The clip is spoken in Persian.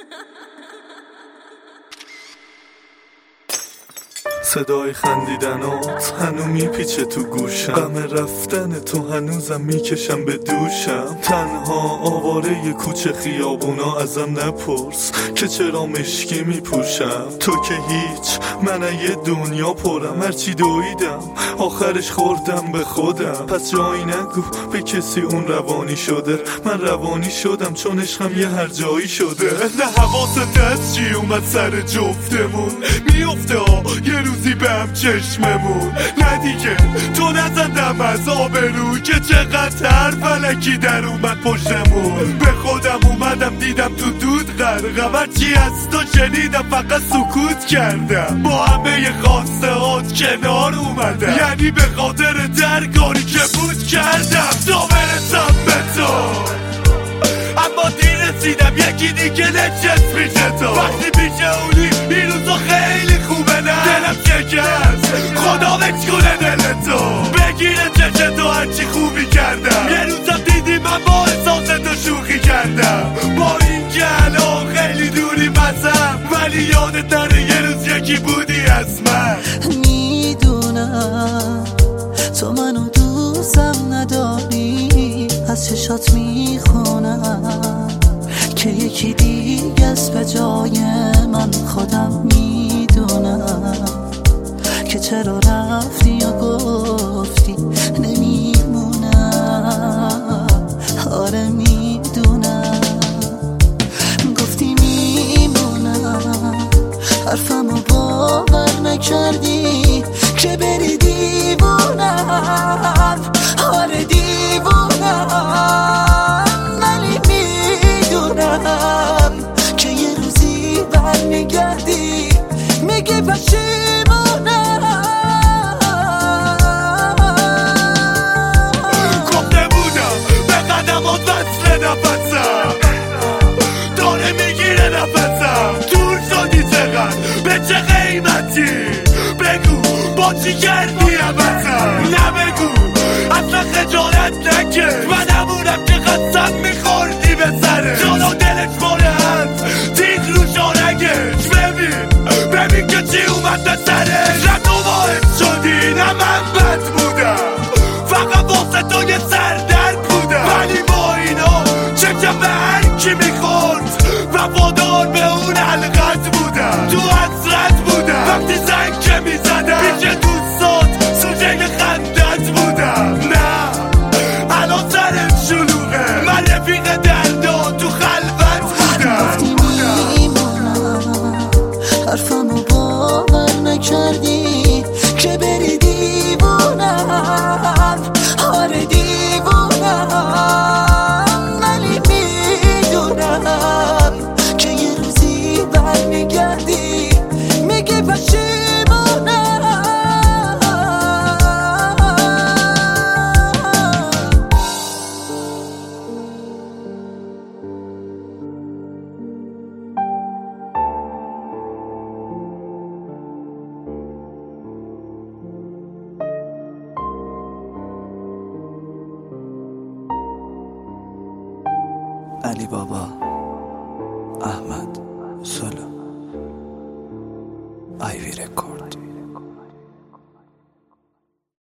صدای خندیدنات هنو میپیچه تو گوشم، غم رفتن تو هنوزم میکشم به دوشم. تنها آواره کوچه خیابونا ازم نپرس که چرا مشکی میپوشم. تو که هیچ، من یه دنیا پرم، هرچی دویدم آخرش خوردم به خودم. پس جایی نگو به کسی اون روانی شده، من روانی شدم چون عشقم یه هر جایی شده. نه حواست از چی اومد سر جفتمون میفته یه روزی به هم چشممون. نه دیگه تو نزدم از آبرو که چقدر فلکی در اومد پشتمون. به خودم اومدم دیدم تو دود غرقم، هرچی از تو شنیدم فقط سکوت کردم. با همه خواسته هات کنار اومدم، یعنی به خاطر درکاری که بود کردم تا برسم به تو. اما دیر رسیدم یکی دیگه نشست پیش تو. وقتی پیش اونی این روزا خیلی خوبه، نه دلم شکست خدا بچکونه دل تو. بگیره چشه تو هرچی خوبی کردم، یه روزم دیدی من با احساس تو شوخی کردم. با این که الان خیلی دوری بسم، ولی یادت نره یه روز یکی بودی از من. میدونم تو منو دوستم نداری، از چشات میخونم که یکی دیگه است به جای من. خودم میدونم که چرا رفتی و گفتی نمیمونم. آره میدونم گفتی میمونم، حرفمو باور نکردی که بری دیوونم. آره دیوونم، ولی میدونم که یه روزی برمیگردی میگی پشیمونم. گفته بودم به قدمات وصل نفسم، داره میگیره نفسم. دور شدی چقدر، به چه قیمتی؟ بگو با چی کردی عوضم؟ نبگو اصلا خجالت نکش، من همونم که قسم میخوردی به سره. جانا دلش ماره هست تیغ رو شارگش. ببین که چی اومد به سرش. نه تو باعث شدی نه من بد بودم، فقط واسه تو یه سردرد بودم. ولی با اینا چکم به هر کی میخورد وفادار به اون حلقت بودم. تو حسرت بودم وقتی زنگ که میزدم، پیش دوستات سوژه خندت بودم. نه الان سرت شلوغه، من رفیق دردا تو خلوت بودم. گفتی میمونم، حرفمو باور نکردی که بری دیوونم. آره دیوونم، ولی میدونم که یه روزی برمیگردی میگی پشیمونم. علی بابا، احمد سولو، آیوی رکورد.